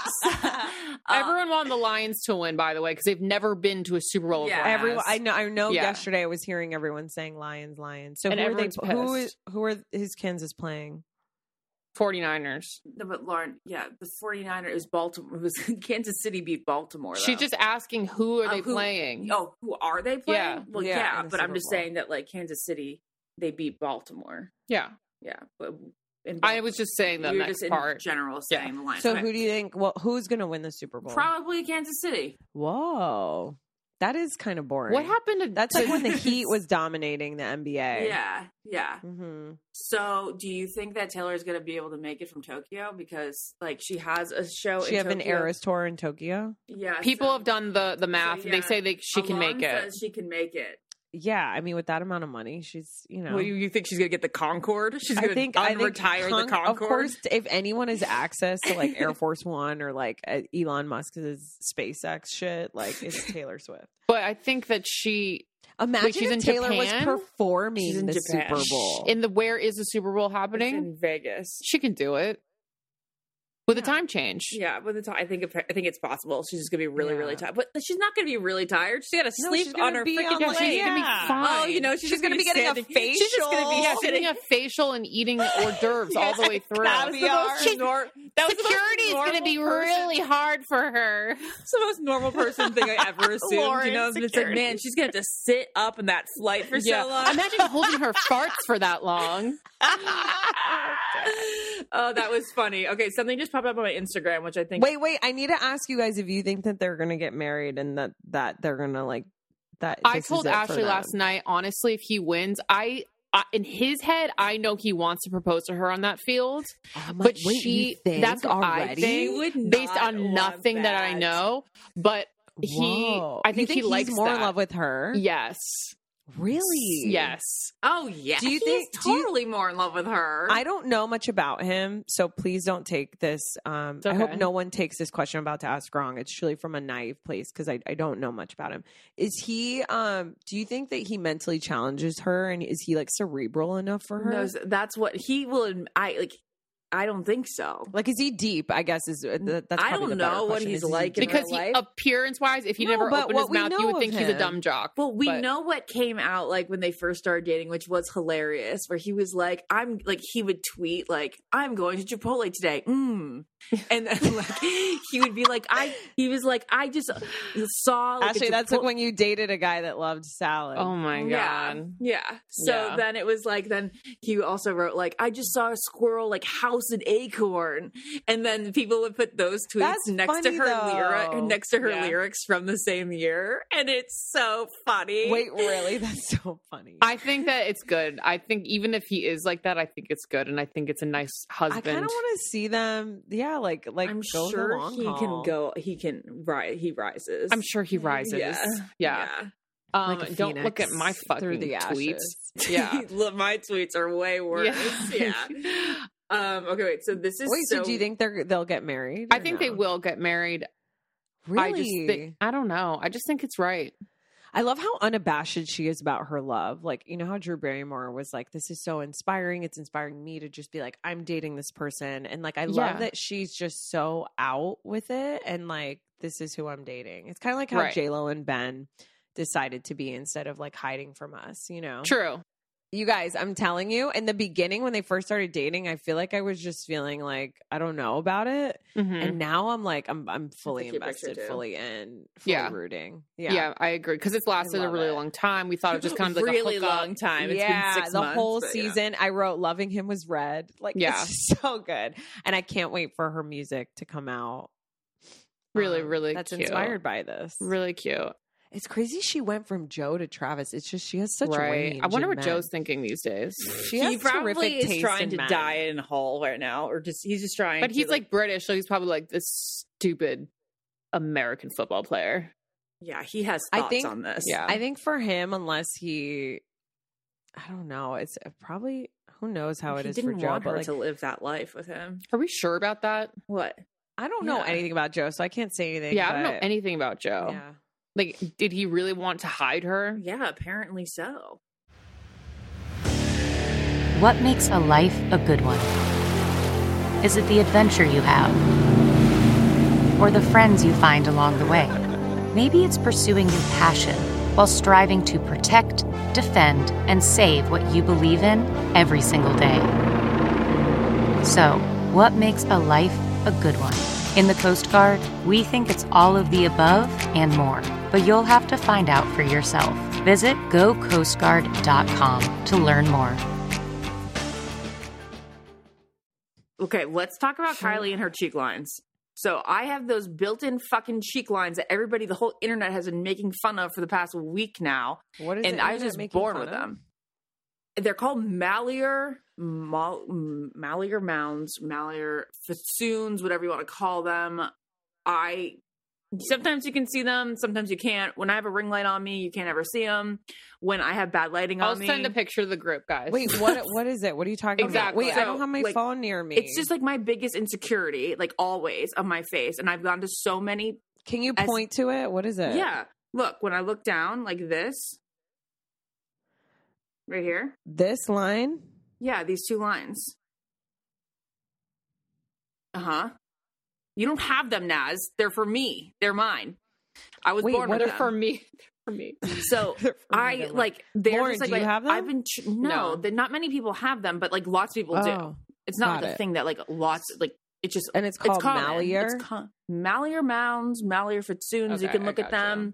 Everyone wanted the Lions to win, by the way, because they've never been to a Super Bowl Yeah. before. Everyone, I know. Yeah. Yesterday, I was hearing everyone saying Lions. So And who are they? everyone's pissed. Who are his Kansas playing? 49ers. No, but Lauren, the 49ers, it was Baltimore. It was Kansas City beat Baltimore. Though. She's just asking who are they playing? Oh, who are they playing? Yeah. Well, Yeah, yeah, in the but I'm Super just Bowl. saying that like Kansas City, they beat Baltimore. Yeah. Yeah, but I was just saying the you're next just in part. general saying the line. So who do you think? Well, who's going to win the Super Bowl? Probably Kansas City. Whoa, that is kind of boring. What happened to That's like when the Heat was dominating the NBA. Yeah. Mm-hmm. So, do you think that Taylor is going to be able to make it from Tokyo because, like, she has a show? She in have an Tokyo? Eras tour in Tokyo. Yeah, People so- have done the math. so, They say she can Alon make it. Says she can make it. Yeah, I mean, with that amount of money, she's, you know. Well, you think she's going to get the Concorde? She's going to retire the Concorde? Of course, if anyone has access to like Air Force One or like Elon Musk's SpaceX shit, like it's Taylor Swift. But I think that Imagine she's if in Taylor Japan? was performing in the Japan. Super Bowl. where is the Super Bowl happening? It's in Vegas. She can do it. With a time change. Yeah, with the time, I think it's possible. She's just gonna be really, really tired. But she's not gonna be really tired. She's gotta sleep on her freaking plane. She's gonna be fine. Oh, you know, she's gonna be getting a facial. She's just gonna be sitting a facial and eating hors d'oeuvres all the way through. Security is gonna be really hard for her. It's the most normal person thing I ever assumed. You know, it's like, man, she's gonna have to sit up in that flight for so long. Imagine holding her farts for that long. Oh, that was funny. Okay, something just popped up on my Instagram, which I think. Wait! I need to ask you guys if you think that they're gonna get married and that they're gonna like that. I told Ashley last night. Honestly, if he wins, I in his head, I know he wants to propose to her on that field. But that's what I think, based on nothing that I know. But I think he likes he's more that. in love with her. Yes. Really? Yes. Oh, yeah. Do you think totally more in love with her? I don't know much about him, so please don't take this. Okay. I hope no one takes this question I'm about to ask wrong. It's truly from a naive place because I don't know much about him. Is he? Do you think that he mentally challenges her, and is he like cerebral enough for her? No, that's what he will. I don't think so. Like, is he deep? I guess that's. I don't know what he's like in because real life. Appearance-wise, if he never opened his mouth, you would think he's a dumb jock. Well, we know what came out like when they first started dating, which was hilarious. Where he was like, "I'm like," he would tweet like, "I'm going to Chipotle today," and then like he would be like, He was like, "I just saw." Like, Actually, that's like when you dated a guy that loved salad. Oh my god! Yeah. So then it was like, then he also wrote like, "I just saw a squirrel like house an acorn," and then people would put those tweets next to her lyrics from the same year, and it's so funny. Wait, really? That's so funny. I think that it's good. I think even if he is like that, I think it's good, and I think it's a nice husband. I kind of want to see them. Yeah, like I'm go sure the long he haul. can go. He rises. I'm sure he rises. Yeah. Like don't look at my fucking through the tweets. ashes. Yeah, my tweets are way worse. Yeah. Okay, wait. So this is. So do you think they'll get married? I think they will get married. Really? I don't know. I just think it's right. I love how unabashed she is about her love. Like, you know how Drew Barrymore was like, "This is so inspiring. It's inspiring me to just be like, I'm dating this person." And like, I love that she's just so out with it. And like, this is who I'm dating. It's kind of like how J-Lo and Ben decided to be instead of like hiding from us, you know? True. You guys, I'm telling you, in the beginning when they first started dating, I feel like I was just feeling like I don't know about it, and now I'm like I'm fully invested, fully in, fully rooting. Yeah, I agree because it's lasted a really long time. We thought it was just kind of like really a hookup. long time. It's been 6 months, the whole season. I wrote "Loving Him Was Red." Like, it's so good, and I can't wait for her music to come out. Really, really, that's cute. inspired by this. Really cute. It's crazy she went from Joe to Travis. It's just she has such range. I wonder what men. Joe's thinking these days. She has he probably terrific is taste trying in to men. die in a hole right now, or he's just trying. But he's like British, so he's probably like this stupid American football player. Yeah, he has thoughts on this. Yeah, I think for him, unless I don't know. It's probably who knows how it is for Joe. He didn't want her but to live that life with him. Are we sure about that? What? I don't know anything about Joe, so I can't say anything. Yeah, I don't know anything about Joe. Yeah. Like, did he really want to hide her? Yeah, apparently so. What makes a life a good one? Is it the adventure you have? Or the friends you find along the way? Maybe it's pursuing your passion while striving to protect, defend, and save what you believe in every single day. So, what makes a life a good one? In the Coast Guard, we think it's all of the above and more, but you'll have to find out for yourself. Visit gocoastguard.com to learn more. Okay, let's talk about Kylie and her cheek lines. So I have those built-in fucking cheek lines that the whole internet has been making fun of for the past week now. What is and I was just born with them. They're called Mallier mounds, Mallier fassoons, whatever you want to call them. I sometimes you can see them, sometimes you can't. When I have a ring light on me, you can't ever see them. When I have bad lighting on me, I'll send a picture of the group, guys. Wait, what is it? What are you talking about? Wait, So, I don't have my phone near me. It's just like my biggest insecurity, like always, of my face. And I've gone to so many. Can you point to it? What is it? Yeah. Look, when I look down like this, right here. This line? Yeah, these two lines. Uh-huh. You don't have them, Naz. They're for me. They're mine. I was born with them. For me. For me. So I like. They're Lauren, just like, do you have them? I've been no. Not many people have them, but like lots of people do. It's not like a thing that like lots like. It's just and it's called Mallier. It's Mallier mounds, Mallier Fitsoons. Okay, you can look at them.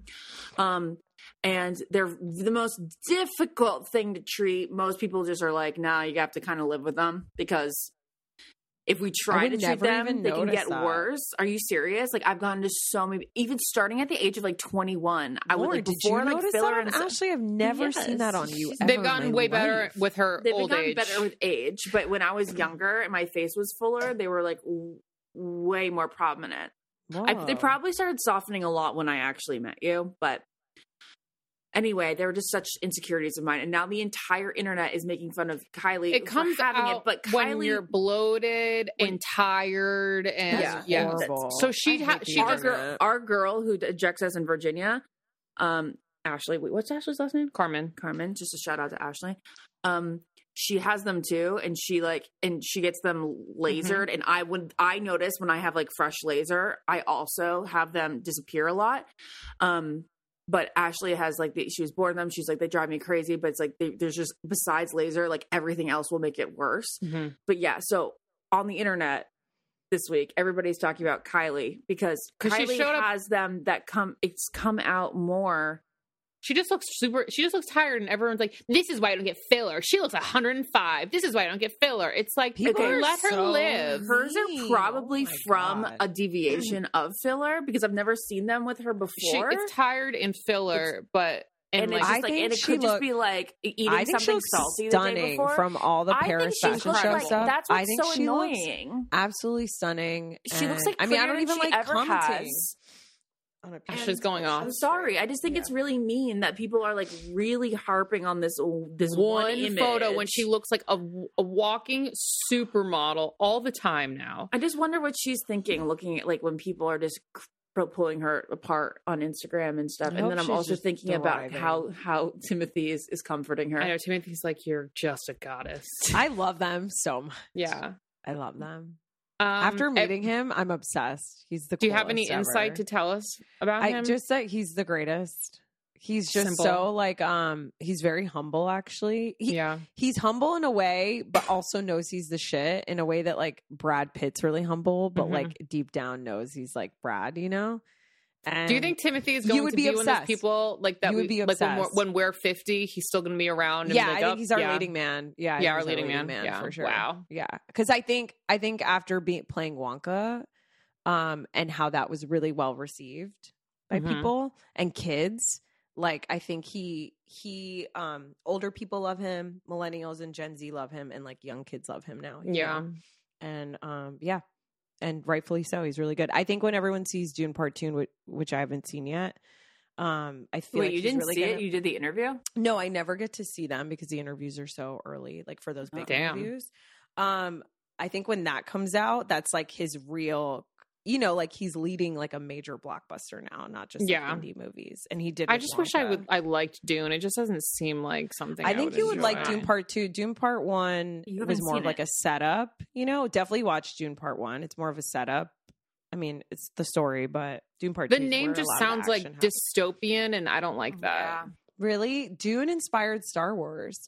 And they're the most difficult thing to treat. Most people just are like, nah, you have to kind of live with them because if we try to treat them, they can get worse. Are you serious? Like I've gone to so many, even starting at the age of like 21, I would like before did you like notice filler that? and Ashley, I've never seen that on you. They've gotten way better with her old age. They've gotten better with age, but when I was younger and my face was fuller, they were like way more prominent. They probably started softening a lot when I actually met you, but anyway, they were just such insecurities of mine, and now the entire internet is making fun of Kylie. It comes out but when you're bloated and tired, and horrible. So our girl who ejects us in Virginia, Ashley. What's Ashley's last name? Carmen. Just a shout out to Ashley. She has them too, and she gets them lasered. Mm-hmm. And I notice when I have like fresh laser, I also have them disappear a lot. But Ashley has like she was born them. She's like, they drive me crazy, but it's like there's just besides laser, like everything else will make it worse. Mm-hmm. But yeah, so on the internet this week, everybody's talking about Kylie because Kylie has them that come out more. She just looks tired, and everyone's like, this is why I don't get filler. She looks 105. This is why I don't get filler. It's like, let her live. Hers are probably from a deviation of filler because I've never seen them with her before. It's tired and filler, and it's just like, and it could just be like eating something salty the day before. From all the Paris Fashion Show stuff. That's what's so annoying. Absolutely stunning. She looks like I don't even like commenting. Ashley's going off. I'm sorry. I just think it's really mean that people are like really harping on this one image. Photo when she looks like a walking supermodel all the time now. I just wonder what she's thinking, looking at like when people are just pulling her apart on Instagram and stuff. And then I'm also thinking about how Timothy is comforting her. I know Timothy's like, you're just a goddess. I love them so much. Yeah, I love them. After meeting him, I'm obsessed. He's the coolest. Do you have any insight to tell us about him? Just that he's the greatest. He's just Simple. so like he's very humble actually. He's humble in a way, but also knows he's the shit in a way that like Brad Pitt's really humble, but like deep down knows he's like Brad, you know? And do you think Timothy is going to be one of those people like that? You would be obsessed. Like when we're 50, he's still going to be around. And I think he's our leading man. Yeah, our leading man for sure. Wow. Yeah, because I think after playing Wonka, and how that was really well received by people and kids. Like I think he older people love him, millennials and Gen Z love him, and like young kids love him now. Yeah, and and rightfully so. He's really good. I think when everyone sees Dune Part 2, which I haven't seen yet, I feel like you didn't really see it? You did the interview? No, I never get to see them because the interviews are so early. Like for those big interviews, I think when that comes out, that's like his real. You know, like he's leading like a major blockbuster now, not just like indie movies. And he did. I just wish I liked Dune. It just doesn't seem like something. I think you would like Dune Part 2. Dune Part 1 was more of like a setup. You know, definitely watch Dune Part 1. It's more of a setup. I mean, it's the story, but Dune Part 2. The name just sounds like dystopian, and I don't like that. Yeah. Really, Dune inspired Star Wars.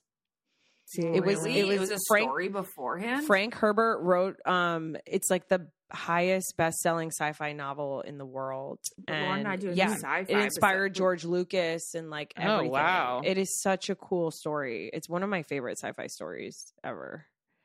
It was a story beforehand. Frank Herbert wrote. It's like the highest best-selling sci-fi novel in the world, and sci-fi. It inspired George Lucas and like everything. Oh wow! It is such a cool story. It's one of my favorite sci-fi stories ever.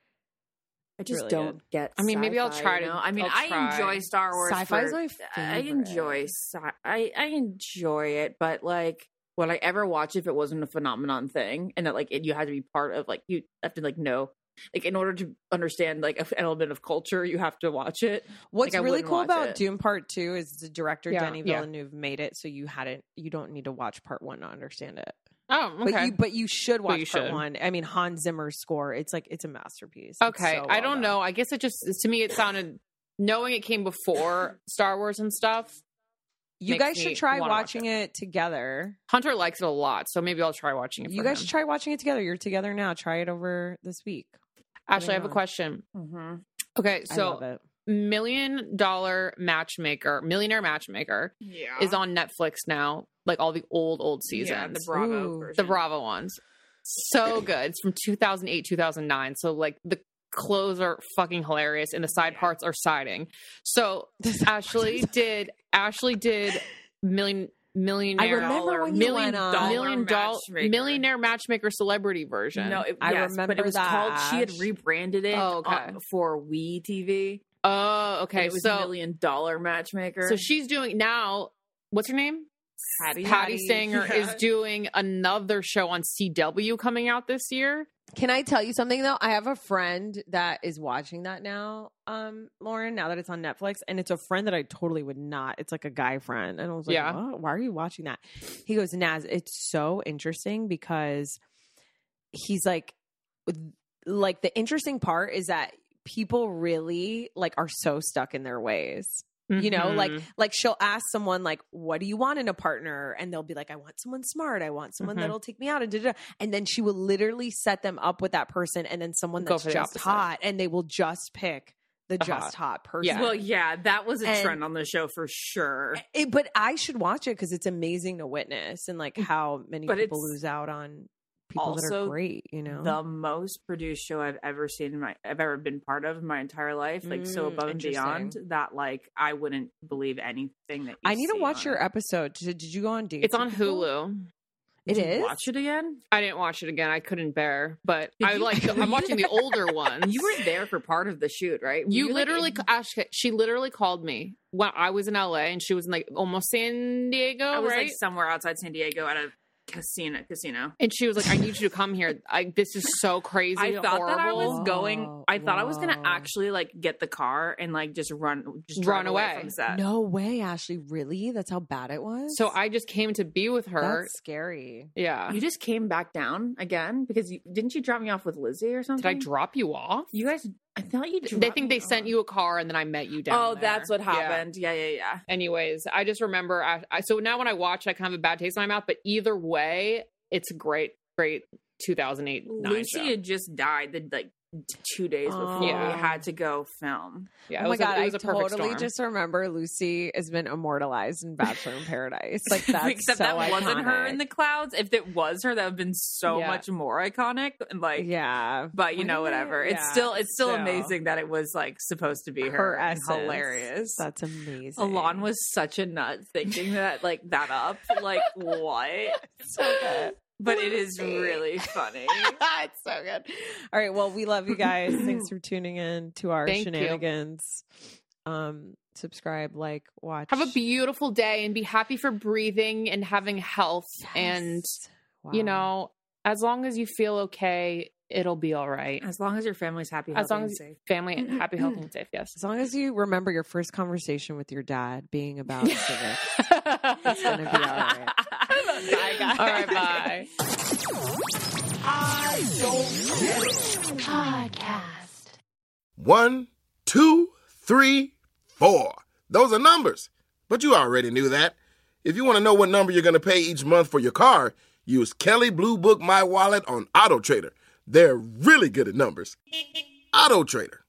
I just don't get. I mean, maybe I'll try to. I mean, I enjoy Star Wars. Sci-fi is my favorite. I enjoy it, but like, would I ever watch if it wasn't a phenomenon thing, and that like you had to be part of like you have to like know like in order to understand like an element of culture, you have to watch it. What's like, really cool about Dune Part 2 is the director Denis Yeah. Villeneuve made it, so you don't need to watch Part 1 to understand it. Oh, okay. But you should watch Part should. 1. I mean, Hans Zimmer's score, it's a masterpiece. Okay. It's so I well don't done. know. I guess to me, it sounded, knowing it came before Star Wars and stuff. You makes guys me should try wanna watch watching it together. Hunter likes it a lot, so maybe I'll try watching it. You guys should try watching it together. You're together now. Try it over this week. Ashley, I have a question. Mm-hmm. Okay, I so love it. Millionaire Matchmaker is on Netflix now. Like all the old seasons. Yeah, the Bravo Ooh. version. The Bravo ones. So good. It's from 2008, 2009. So like the clothes are fucking hilarious and the side parts are siding. So Ashley did Millionaire I remember when you went on. Millionaire Matchmaker celebrity version. No, I remember but it was that, called. She had Ash. rebranded it for Wii TV. Oh, okay. It was so $1 Million Matchmaker. So she's doing now. What's her name? Patty Stanger is doing another show on CW coming out this year. Can I tell you something though? I have a friend that is watching that now, Lauren, now that it's on Netflix, and it's a friend that I totally would not. It's like a guy friend. And I was like, what? Why are you watching that? He goes, Naz, it's so interesting because he's like the interesting part is that people really like are so stuck in their ways. You know, like she'll ask someone like, what do you want in a partner? And they'll be like, I want someone smart. I want someone that'll take me out. And then she will literally set them up with that person and then someone that's just hot. And they will just pick the just hot person. Yeah. Well, yeah, that was a trend on the show for sure. But I should watch it because it's amazing to witness and like how many people lose out on people that are great, you know. The most produced show I've ever seen I've ever been part of in my entire life, like so above and beyond that, like I wouldn't believe anything that I need to watch your episode. Did you go on dates? It's on Hulu. It is? Watch it again? I didn't watch it again. I couldn't bear, but I'm watching the older ones. You were there for part of the shoot, right? You literally, she literally called me when I was in LA and she was in like almost San Diego, I was right? like somewhere outside San Diego at a casino. And she was like, I need you to come here. This is so crazy. I thought horrible. that I was going, I thought I was going to actually like get the car and like just run away from set. No way, Ashley. Really? That's how bad it was? So I just came to be with her. That's scary. Yeah. You just came back down again because didn't you drop me off with Lizzie or something? Did I drop you off? You guys, I thought you They think they sent you a car and then I met you down Oh, there. that's what happened. Yeah. Anyways, I just remember, so now when I watch, I kind of have a bad taste in my mouth, but either way, it's a great 2008 Lucy show. had just died like 2 days before we had to go film. Yeah, oh my God, it was I a perfect totally storm. just remember Lucy has been immortalized in Bachelor in Paradise. Like that's Except so that wasn't iconic. her in the clouds. If it was her, that would have been so much more iconic. And like, but you know, whatever. It's still amazing that it was like supposed to be her. essence. Hilarious. That's amazing. Alon was such a nut thinking that up. Like what? So good. But it is really funny. It's so good. All right. Well, we love you guys. Thanks for tuning in to our Thank shenanigans. Subscribe, like, watch. Have a beautiful day and be happy for breathing and having health. Yes. And, you know, as long as you feel okay, it'll be all right. As long as your family's happy, as long and as safe. Family happy, healthy, and safe. Yes. As long as you remember your first conversation with your dad being about civics, it's going to be all right. Bye, guys. All right, bye. I don't get it. Podcast. 1, 2, 3, 4. Those are numbers. But you already knew that. If you want to know what number you're going to pay each month for your car, use Kelley Blue Book My Wallet on AutoTrader. They're really good at numbers. AutoTrader.